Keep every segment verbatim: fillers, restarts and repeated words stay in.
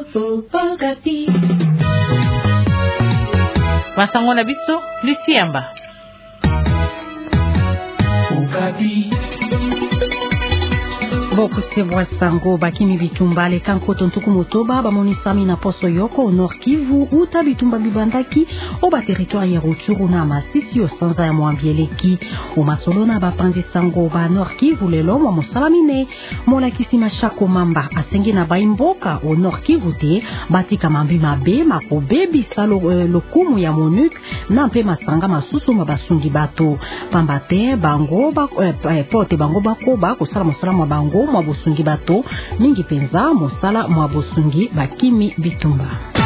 Info Okapi. Masango na biso Luciamba. Okapi. Boku sebwa sango bakimi bitumba le kankoto ntuku motoba ba monisami na poso yoko au Nord Kivu uta bitumba bibandaki o ba territoire ya Rutshuru na Masisi o sanza ya Mwambieleki o masolona ba panzi sango ba Nord Kivu lelo mo mosalamine mola kisima shako mamba asengi na baimboka o Nord Kivu te batika mambi mabe makobebi salo uh, lokumu ya MONUC na mpe masanga masusu mabasungi bato pambate bango ba uh, pote bango bakoba kosala mosala mwa bango mwa bosungi bato mingi penza mosala mwa bosungi bakimi bitumba.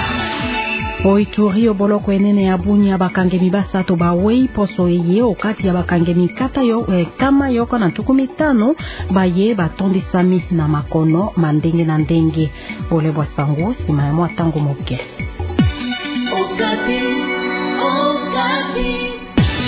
Oituri oboloko enene ya Bunya bakangemi basato bawei poso eye okati ya bakangemi kata yo eh, kama yoko na tuku mitano baye batondi sami na makono mandenge na ndenge bole bwa sango sima ya mwa tango moke. Okapi, Okapi.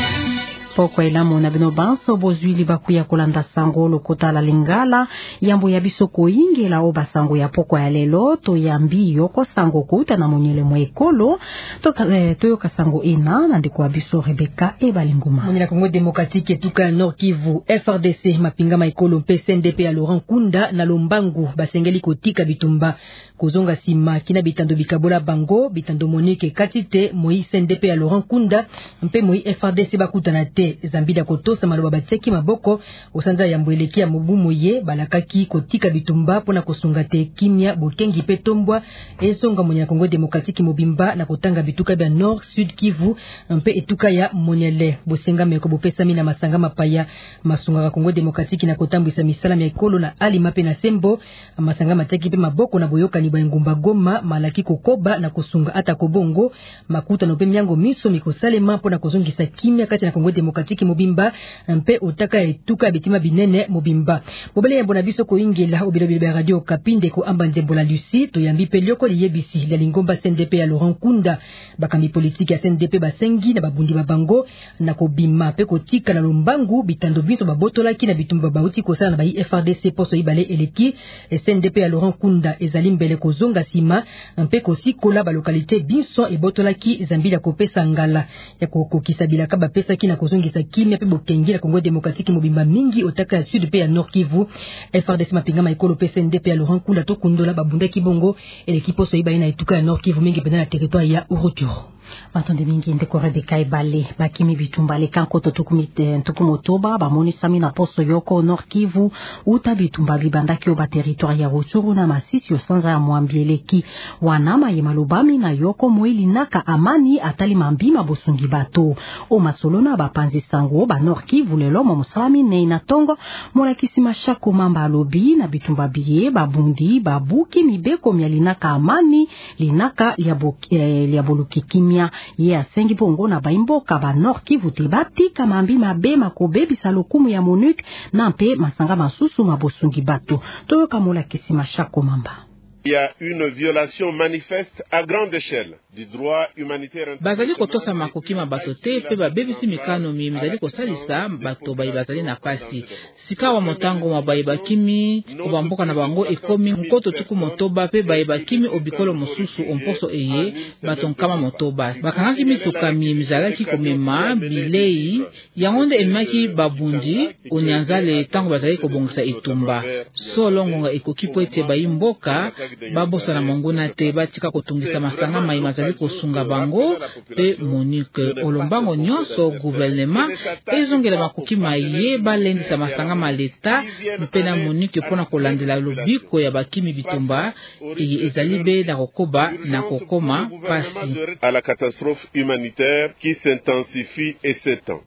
Poko elamu na bino banso bozwili bakuya kolanda sango lokota la lingala yambo ya bisoko ingela o basango ya poko ya lelo to yambi yoko sango kuta na monyele mwe ekolo to eh, to yoka sango ina na ndiko biso Rebecca e balinguma monyela Kongo Démocratique tuka Nord Kivu F R D C mapinga maikolo P C N D P ya Laurent Nkunda na Lombangu basengeli kotika bitumba kozonga sima kina bitando bikabola bango bitando Monique Katite Moi C N D P ya Laurent Nkunda mpe Moi F R D C bakutana te Zambida kotosa maloba bateki maboko osanza ya mbweleki ya mobumu ye balakaki kotika bitumba pona kosunga te kimia bokengi petombwa esonga monya Kongo Démocratique mobimba na kotanga bituka bya Nord Sud Kivu mpe etuka ya Moniele bosenga meko bopesa mina masanga mapaya masunga ka Kongo Démocratique na kotambwisa misala ya ekolo na ali mape na sembo masanga mateki pe maboko na boyoka ni ngumba Goma malaki kokoba na kusunga ata kobongo makuta no pe myango miso mikosalema pona kozongisa kimia kati na Kongo Démocratique mobimba mpe otaka etuka bitima binene mobimba bobele yambo na biso ko ingela obilo ya radio Kapinde ko amba nzembola Lucie to yambi pe lioko liyebisi la lingomba C N D P ya Laurent Nkunda bakambi politique ya C N D P basengi na babundi babango na kobima pe kotika na Lombangu bitando biso babotolaki na bitumba bauti kosala na ba F R D C poso ibale eleki C N D P ya Laurent Nkunda ezali mbele kozonga sima mpe kosikola ba localité biso ebotolaki Zambia kopesa ngala ya kokokisa bilaka bapesa kina kozongisa kimia pe bokengi la Kongo Démocratique mobimba mingi otaka ya Sud pe ya Nord Kivu F R D C mapinga maikolo P C N D P ya Laurent Nkunda to kundola babunda kibongo elekipo so iba ina etuka ya Nord Kivu mingi pena na territoire ya Rutshuru. Matonde mingi ndeko Rebecca ebale bakimi bitumba le kankoto tukumite tukumotoba ba monisami na poso yoko Nord Kivu uta bitumba bibandaki oba territoire ya Rutshuru na Masisi osanza ya Mwambieleki wanama ye malubami na yoko mweli naka amani atali mambima bosungi bato o masolona ba panzi sango ba Nord Kivu lelo mo musalami ne na tongo mola kisima shako mamba lobi na bitumba biye babundi babuki mibeko mya linaka amani linaka liaboki eh, liaboluki kimia ye asengi bongo na baimboka ba Nord Kivu te batika mambi mabe makobebi salokumu ya MONUC na mpe masanga masusu mabosungi bato toyoka mola kisima shako mamba. Il y a une violation manifeste à grande échelle du droit humanitaire. Bazali kotosa makoki mabato te pe babebisi mikano mi mizali kosalisa bato bayi bazali na pasi sika wa motango mabayi bakimi obamboka na bango ekomi nkoto tuku motoba pe bayi bakimi obikolo mosusu omposo eye bato nkama motoba bakangaki mituka mi mizalaki komema bilei yangonde emaki babundi onyanzale tango bazali kobongisa etumba solongonga ekoki po ete bayi mboka babosa na mongona te batika kotungisa masanga mai mazali kosunga bango pe MONUC olombango nyonso gouvernement ezongela makoki maye balendisa masanga maleta mpe na MONUC pona kolandela lobiko ya bakimi bitumba ezali be na kokoba na kokoma pasi à la catastrophe humanitaire qui s'intensifie et s'étend.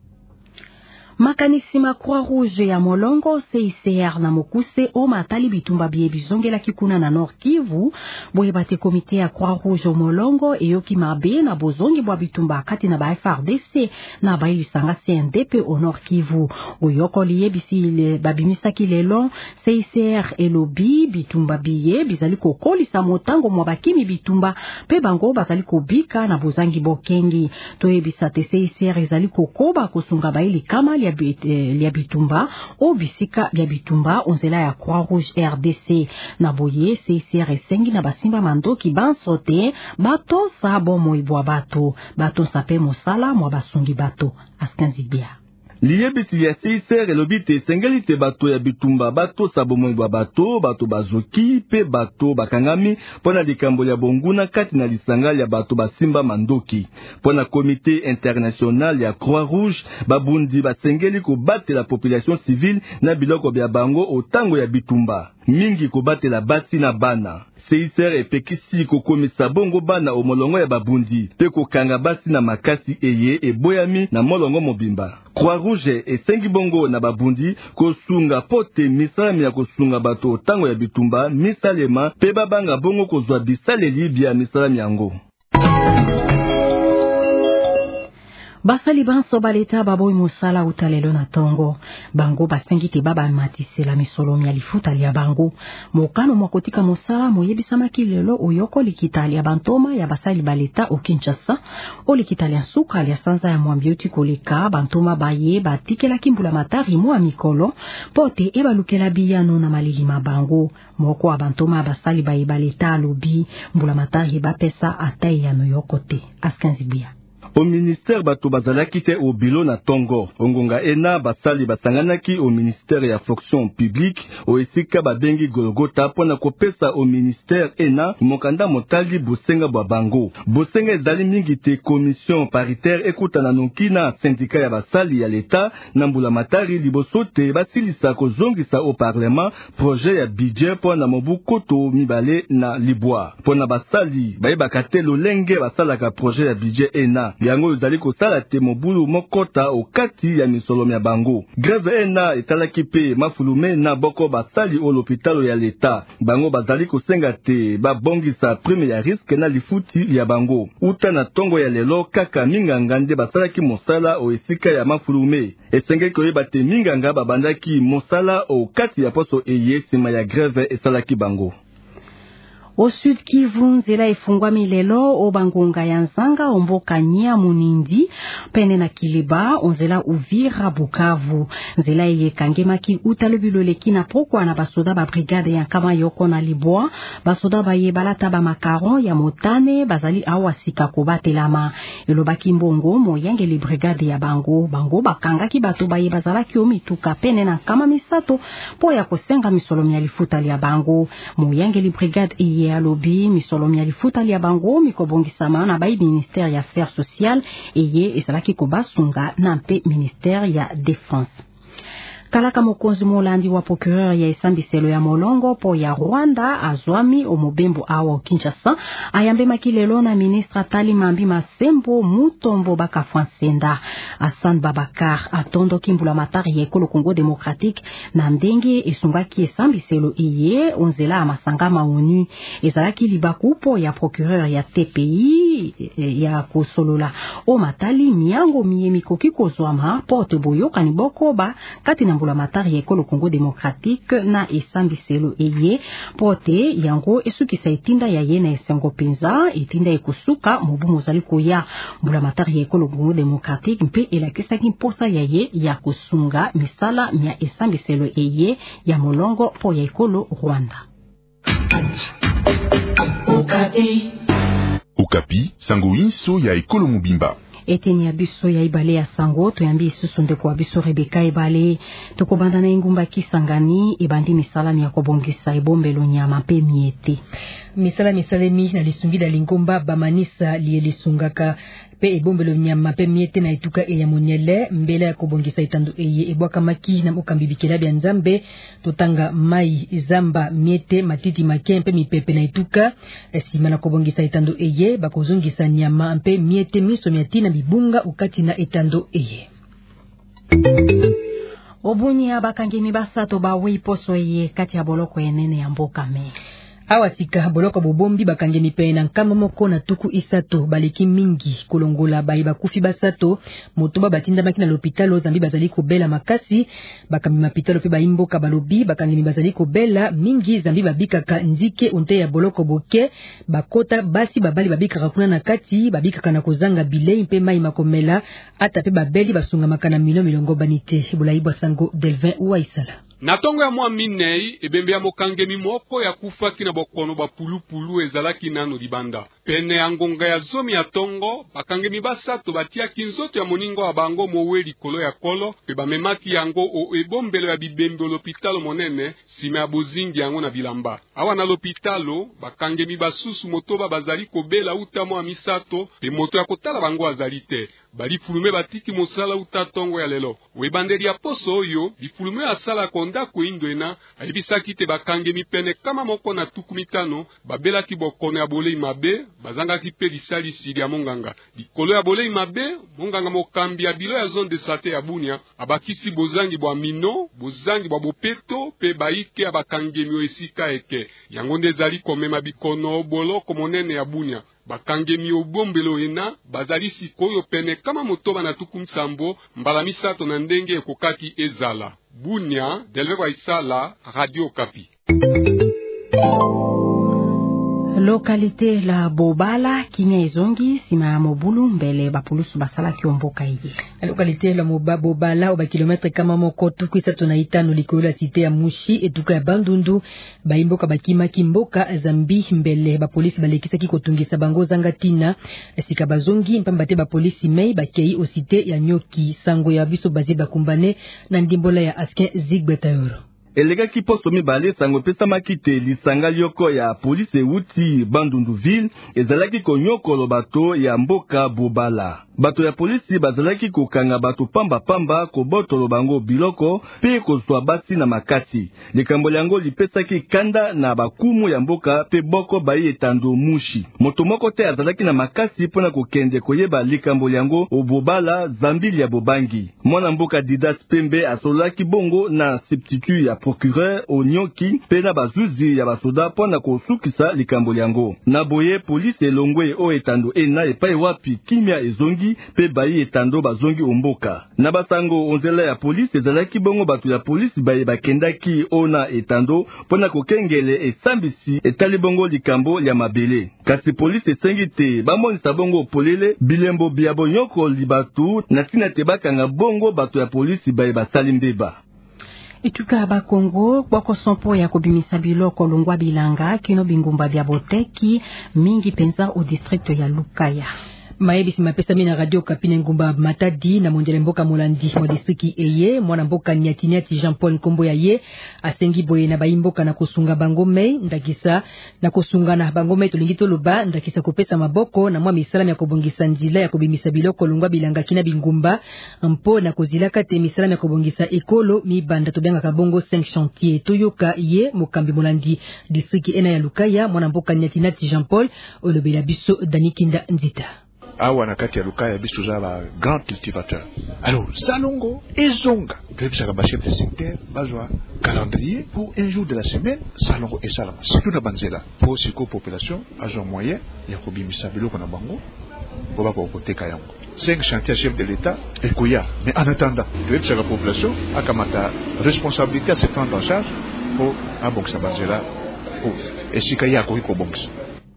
Makanisi ma Croix-Rouge ya Molongo C I C R na Mokuse o matali bitumba bie bizongela kikuna na Nord Kivu boye bate komite ya Croix-Rouge o Molongo eyoki mabe na bozongi bwa bitumba kati na ba F R D C na ba ilisanga C N D P o Nord Kivu oyoko liye bisi le babimisa kilelo C I C R elobi bitumba biye bizali kokolisa motango mwa bakimi bitumba pe bango bazali kobika na bozangi bokengi toyebisa te C I C R ezali kokoba kosunga ba ili kama lia, bit, eh, lia bitumba o bisika lia bitumba onzela ya Croix Rouge R D C na boye C I C R esengi na basimba mandoki bansote bato sabo moibwa bato bato sape mosala mwa basungi bato askanzibia liyebisi ya C I C R elobi te esengeli te bato ya bitumba bato sabo moibwa bato bato bazoki pe bato bakangami pona likambo ya bonguna kati na lisanga ya bato basimba mandoki pona komite international ya Croix Rouge babundi basengeli kobatela population civile na biloko bya bango otango ya bitumba mingi kobatela basi na bana. C I C R epekisi kokomisa bongo bana o molongo ya babundi pe kokanga basi na makasi eye eboyami na molongo mobimba. Croix Rouge esengi bongo na babundi kosunga pote misalami ya kosunga bato otango ya bitumba misalema pe babanga bongo kozwa bisaleli bya misalami yango. basali banso baleta baboyi mosala utalelo na tongo bango basengi te baba matisela misolomi ya lifuta lia bango mokano mwakotika mosala moyebisamaki lelo oyoko likita lia bantoma ya basali baleta o Kinshasa o likita lia suka lia sanza ya mwambioti koleka bantoma baye batikelaki mbula matari mwa mikolo pote ebalukela biyano na malilima bango moko wa bantoma basali baye baleta alobi mbula matari bapesa atai ya noyoko te askanzibia. Au ministère bato bazalaki te au bilo na tongo ongonga ena basali basanganaki au ministère ya fonction publique o esika babengi Golgota pona kopesa au ministère ena mokanda motali bosenga bwa bango bosenga ezali mingi te commission paritaire ekutana noki na syndicat ya basali ya leta na mbula matari liboso te basilisa kozongisa au parlement projet ya budget pona mobu koto mibale na libwa pona basali bayebaka te lolenge basalaka projet ya budget ena yango ezali kosala te mobulu mokota okati ya misolomi ya bango. Grève ena etalaki pe mafulume na boko basali o l'hôpital ya leta. Bango bazali kosenga te babongisa prime ya risque na lifuti ya bango. Uta na tongo ya lelo kaka minganga nde basalaki mosala o esika ya mafulume. Esenge koyeba te minganga babandaki mosala okati ya poso eye sima ya grève esalaki bango. Au Sud Kivu nzela efungwami lelo o bangonga ya nzanga omboka nya munindi pene na Kiliba onzela Uvira Bukavu nzela yekangemaki utalobiloleki na pokwa na basoda ba brigade ya kama yoko na Libwa basoda baye balata ba makaron ya motane bazali awa sika kobatelama elobaki mbongo moyangeli brigade ya bango bango bakangaki bato baye bazalaki omituka pene na kama misato po ya kosenga misolomi ya lifuta ya bango moyangeli brigade iye ya lobi misolomi ya lifuta lia bango mikobongisama na bai ministère ya affaires sociales eye esalaki kobasunga na mpe ministère ya défense. Kalaka mokonzi molandi wa procureur ya esambiselo ya molongo po ya Rwanda azwami omobembo awa Kinshasa ayambe makilelo na ministre Tali Mambi Masembo Mutombo baka Fransenda Hassan Babakar atondo kimbula matari ya ekolo Congo démocratique na ndenge esungaki esambiselo iye onzela amasanga maonu ezalaki libaku po ya procureur ya T P I ya kosolola o matali miango miemi koki kozwama porte boyoka ni bokoba kati na la matari ya ekolo Congo démocratique na esambiselo eye pote yango esukisa itinda ya yena esengo penza itinda ekusuka mobu mozali koya mbula matari ya ekolo Congo démocratique mpe elakisaki mposa ya ye ya kusunga misala mia esambiselo eye ya molongo po ya ekolo Rwanda. Okapi Okapi sango inso ya ekolo mobimba eteni abiso ya ibale ya sango toyambi isusu ndeko abiso Rebeka ibale tokobanda na ingumba kisangani ebandi misala ya kobongisa ebombelo nyama pe miete misala misalemi na lisungi da lingomba bamanisa lielisungaka pe ebombelo nyama pe miete na ituka e ya monyele mbele ya kobongisa itando eye ebwaka maki na mokambibikela bya nzambe totanga mai zamba miete matiti makempe mipepe na ituka esima na kobongisa itando eye bakozungisa nyama pe miete miso miatina bibunga ukati na etando eye. Obunya bakangemi basato bawe iposo eye kati ya boloko enene ya mboka me. Awasika boloko bobombi bakangemi pe na nkama moko na tuku isato baleki mingi kolongola bayi bakufi basato motoba batinda makina l'hôpital Zambi bazali kobela makasi bakami mapitalo pe bayimboka balobi bakangemi bazali kobela mingi Zambi babikaka nzike unte ya boloko boke bakota basi babali babikaka kuna na kati babikaka na kozanga bilei mpe mai makomela ata pe babeli basunga makana milo milongo banite bulaibwa sango Delvin Waisala. Na tongo ya mwa minei, ebembe ya mokangemi moko ya kufaki na bokono ba pulu-pulu ezalaki nano libanda. Pene ya ngonga ya zomi ya tongo, bakangemi basato batia kinzoto ya moningo wa bango mowe likolo ya kolo, pe bamemaki yango o ebombelo ya bibembe l'hôpital monene, sime ya bozingi yango na bilamba. Awa na l'hôpitalo, bakangemi basusu motoba bazali kobela utamo ya misato, pe moto ya kotala bango azali te. Bali fulume batiki mosala uta tongo ya lelo. Webandeli ya poso oyo, bifulume asala konda kuindwena, ayibisaki te bakangemi pene kama moko na tukumitano, babela ki bokono ya bolei mabe, bazanga ki pe lisali siri ya monganga. Likolo ya bolei mabe, monganga mokambi ya bilo ya zone de sate ya Bunia, abakisi bozangi bwa mino, bozangi bwa bopeto, pe baike abakangemi oesika eke. Yangonde zali komema bikono boloko monene ya Bunia. Bakangemi obombelo ena, bazali sikoyo pene kama motoba na tuku msambo, mbala misato na ndenge ekokaki ezala. Bunia, Delvin Waisala, Radio Kapi. Localité la Bobala kimia ezongi sima ya mobulu mbele bapulusu basala kiomboka iye. Localité la Moba Bobala oba kilometre kama moko tuku isato na itano likolo la cité ya Mushi etuka ya Bandundu baimboka bakima kimboka Zambi mbele bapolisi balekisaki kotungisa bango zanga tina esika bazongi mpambate bapolisi mei bakei o cité ya Nyoki sango ya biso bazi bakumbane na ndimbola ya Askin Zigbetayoro. Elega ki poso mibale sango pesa makite lisanga lioko ya police euti Bandundu ville ezalaki konyokolo bato ya mboka Bobala. Bato ya polisi bazalaki kokanga bato pamba pamba kobotolo bango biloko pe kozwa basi na makasi. Likambo yango lipesaki kanda na bakumu ya mboka pe boko bayi etando Mushi. Moto moko te azalaki na makasi pona kokende koyeba likambo yango o Bobala Zambili ya Bobangi. Mwana mboka Didas Pembe asolaki bongo na substitut ya procureur o Nyoki pe na bazuzi ya basoda pona kosukisa likambo yango. Na boye polisi elongwe o etando ena epai wapi kimia ezongi pe bayi etando bazongi omboka. Na basango onzela ya polisi ezalaki bongo bato ya polisi baye bakendaki ona etando pona kokengele esambisi etali bongo likambo ya mabele. Kasi polisi esengi te bamonisa bongo polele bilembo biabo nyoko libatu na tina te bakanga bongo bato ya polisi baye basali mbeba. Etuka ba Kongo boko sompo ya kobimisa biloko longwa bilanga kino bingumba bya boteki mingi penza au district ya Lukaya. Maebisi mapesa mina Radio Kapine ngumba Matadi na monjele mboka Molandi mwa distriki eye mwana mboka Nyatinyati Jean Paul Nkombo ya ye asengi boye na baimboka na kosunga bangomei ndakisa na kosunga na bangomei tolingito loba ndakisa kopesa maboko na mwa misala ya kobongisa nzila ya kobimisa biloko longwa bilanga kina bingumba mpo na kozilaka te misala ya kobongisa ekolo mibanda tobenga kabongo cinq chantier toyoka ye mokambi Molandi distriki ena ya Lukaya mwana mboka Nyatinyati Jean Paul olobela biso Danikinda Nzita. Awa na kati ya Lukaya biso za ba grand cultivateur. Alors, Salongo et Zonga, ça va chef de secteur, bazwa calendrier pour un jour de la semaine, Salongo et Salama. C'est tout na banzela pour siko population, agent moyen, ya ko bimisa biloko na bango, pour ba ko koteka yango. Cinq chantiers chef de l'État et Koya. Mais en attendant, de la population a kamata responsabilité à se prendre en charge pour abongsa banzela pour esikaya ko ko bongsa.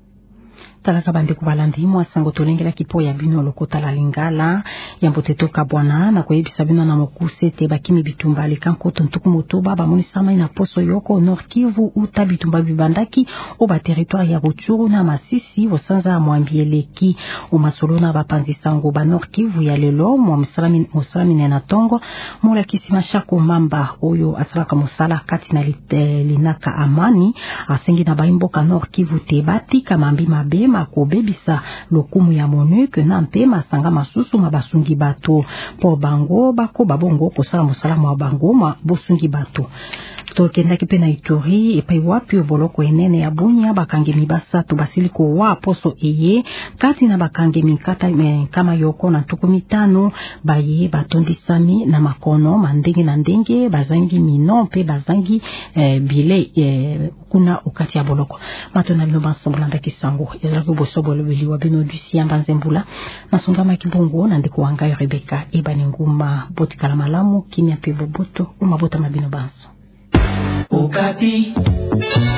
Talaka bande kubalandi mwa sango tolengela kipo ya bino lokota la lingala ya mboteto kabwana na koyebisa bino na mokuse te bakimi bitumba lekanko tontuku motoba bamoni sama ina poso yoko Nord Kivu uta bitumba bibandaki o ba territoire ya Rutshuru na Masisi osanza mwambieleki o masolo na bapanzi sango ba Nord Kivu ya lelo mwa msalami msalami na tongo mola kisima shako mamba oyo asalaka musala kati na linaka amani asengi na baimboka Nord Kivu te bati kamambi mabe pema ko bebisa lokumu ya MONUC na mpema sanga masusu ma basungi bato po bango bako babongo kosala musalamu wa bango ma bosungi bato. Tokenda kipe na Ituri epai wapi boloko enene ya Bunia bakangemi basatu basiliko wa poso eye kati na bakangemi kata me, kama yoko na tuku mitano baye batondisami na makono mandenge na ndenge bazangi mino pe bazangi eh, bile eh, kuna ukati ya boloko matona bino bansambulanda kisango ezalako bosobolo biliwa bino dusi yamba nzembula nasungama kibongo na ndiko wangayo Rebeka ebani nguma botikala malamu kimya pe boboto umabota mabino banso Okapi.